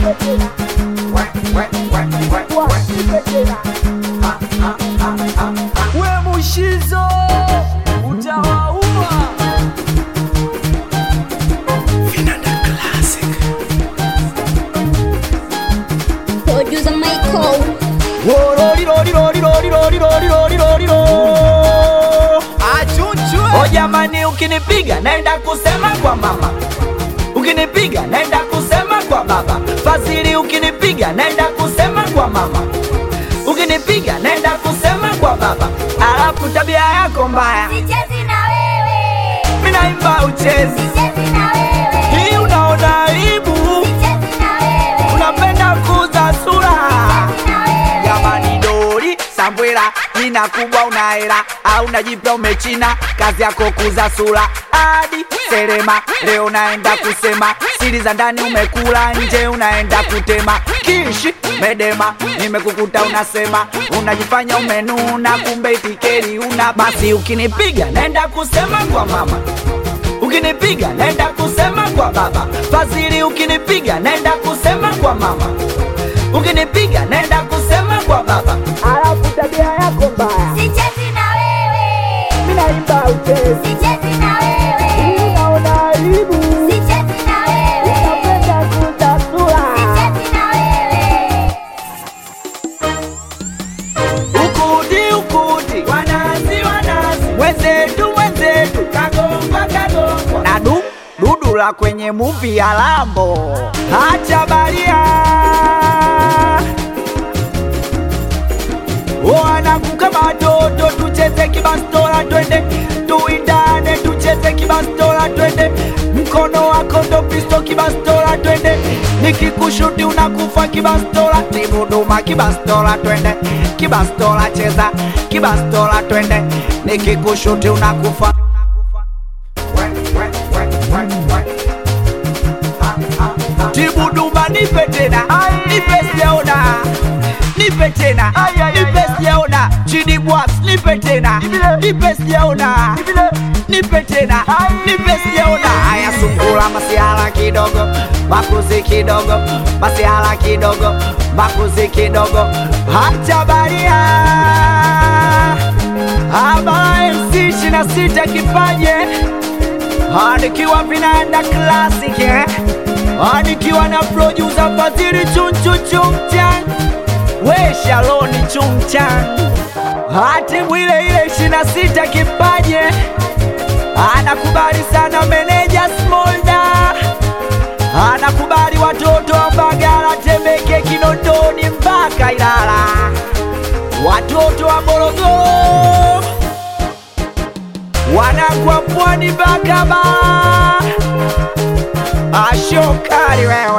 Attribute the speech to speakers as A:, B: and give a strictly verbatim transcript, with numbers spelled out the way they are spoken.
A: We Mushizo utawaua.
B: Vinanda Classic.
C: Producer Michael.
A: Oh jamani, ukinipiga naenda kusema kwa mama, ukinipiga naenda kusema kwa baba. Fazili ukinipiga naenda kusema kwa mama, ukinipiga naenda kusema kwa baba. Alafu tabia yako mbaya,
C: Sichezi na wewe.
A: mimi naimba uchezi.
C: Sichezi na wewe.
A: Hii unaona aibu,
C: Sichezi na wewe.
A: unapenda kuza sura.
C: Sichezi na wewe.
A: Jamani dori Sambwela, jina kubwa unahela au najipa umechina, kazi yako kuza sura. Hadi Serema leo naenda kusema, siri za ndani umekula, nje unaenda kutema. Kishi Medema nimekukuta unasema, unajifanya umenuna, kumbe itikeri una. Basi ukinipiga naenda kusema kwa mama, ukinipiga naenda kusema kwa baba. Fazili ukinipiga naenda kusema kwa mama, ukinipiga naenda kusema kwa baba. Alafu tabia yako mbaya,
C: Sichezi na wewe.
A: mimi naimba uchezi.
C: Sichezi na wewe.
A: Unaona aibu,
C: Sichezi na wewe.
A: unapenda kuza sura.
C: Sichezi na wewe.
A: Ukudi ukudi, wanazi wanazi, wenzetu wenzetu, kagomba kagomba. Na du dudu la kwenye movie ya Lambo, acha baria. Wanakuka matoto, tucheze kibastola twende, tuindane tucheze kibastola twende, mkono wako ndo pisto kibastola twende, nikikushuti unakufa kibastola, tibuduma kibastola twende, kibastola cheza kibastola twende, nikikushuti unakufa. Tibuduma nipe tena, nipe sijaona, nipe tena, nipe sijaona. Chidi Bwax nipe tena, nipe sijaona, nipe tena, nipe sijaona. Haya sungula masiala kidogo, makuzi kidogo, masiala kidogo, makuzi kidogo. Hacha baria Aba M C ishirini na sita kipaje, nikiwa Vinanda Classic eh? Nikiwa na producer Fazili chunchu chumchan, we Shaloni chumchan. Hati mwile ile ishirini na sita kipaje, anakubali sana meneja Smolda, anakubali watoto wa Mbagala, Temeke, Kinondoni mpaka Ilala, watoto wa Morogoro, wanakwa Pwani mpaka Ba. Ashokari wewe.